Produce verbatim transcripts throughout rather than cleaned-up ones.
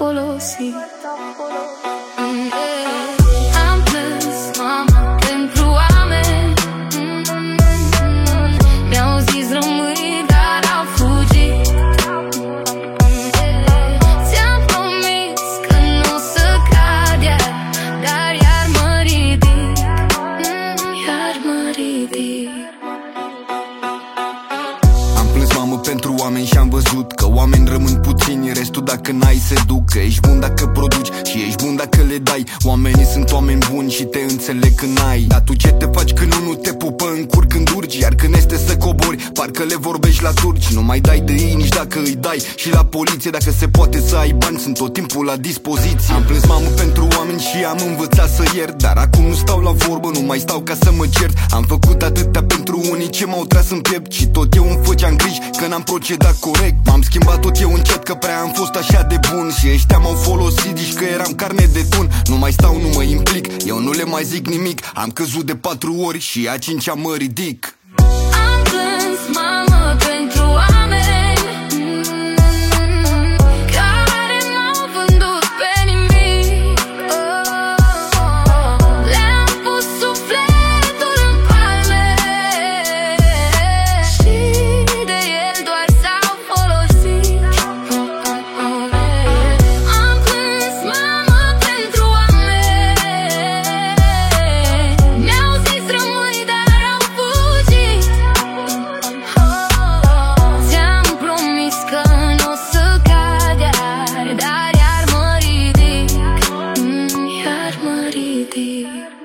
folosit. Am plâns, mama, pentru oameni. Mi-au zis rămâi, dar au fugit. Ți-am promis că n-o să cad iar, dar iar mă ridic, iar mă ridic. Am plâns, mamă, pentru oameni și am văzut că oameni rămân puțini, restul dacă n-ai se duc. Că ești bun dacă produci și ești bun dacă le dai. Oamenii sunt oameni buni și te înțeleg când ai. Dar tu ce te faci când unul te pupă în cur când urci? Iar când este să cobori, parcă le vorbești la turci. Nu mai dai de ei nici dacă îi dai. Și la poliție dacă se poate să ai bani, sunt tot timpul la dispoziție. Am plâns, mamă, pentru oameni și am învățat să iert, dar acum nu stau la vorbă, nu mai stau ca să mă cert. Am făcut atâtea pentru unii ce m-au tras în piept și tot eu îmi făceam griji că n-am procedat corect. M-am schimbat tot eu încet că prea am fost așa de bun și ăștia m-au folosit, zici că eram carne de tun. Nu mai stau, nu mă implic, eu nu le mai zic nimic. Am căzut de patru ori și a cincea mă ridic. Am plâns, mamă, pentru oameni care m-au vândut pe nimic. Le-am pus sufletul în palme și de el doar s-au folosit. Am plâns, mamă, pentru oameni. Mi-au zis rămâi, dar au fugit. Ți-am promis că n-o să cad iar, dar iar mă ridic, iar mă ridic.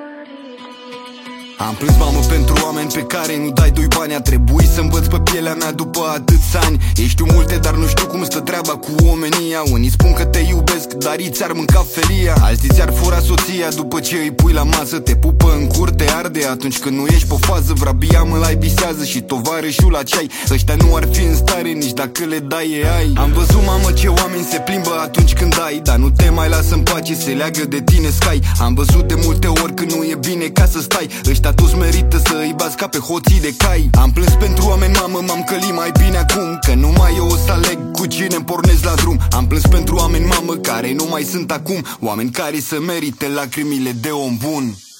Am plâns, mamă, pentru oameni pe care nu dai doi bani. A trebuit să învăț pe pielea mea după atâți ani. Ei știu multe, dar nu știu cum stă treaba cu omenia. Unii spun că te iubesc, dar ei ți-ar mânca felia. Alții ți-ar fura soția după ce îi pui la masă. Te pupă în cur, te arde atunci când nu ești pe fază. Vrabia mă la bisează și tovarășul la ceai. Ăștia nu ar fi în stare nici dacă le dai ei ai. Am văzut, mamă, ce oameni se plimbă atunci când ai, dar nu te mai lasă în pace, se leagă de tine scai. Am văzut de multe ori că nu e bine ca să stai. Ăștia toți merită să îi bați ca pe hoții de cai. Am plâns pentru oameni, mamă, m-am călit mai bine acum, că numai eu o să aleg cu cine pornesc la drum. Am plâns pentru oameni, mamă, care nu mai sunt acum, oameni care să merite lacrimile de om bun.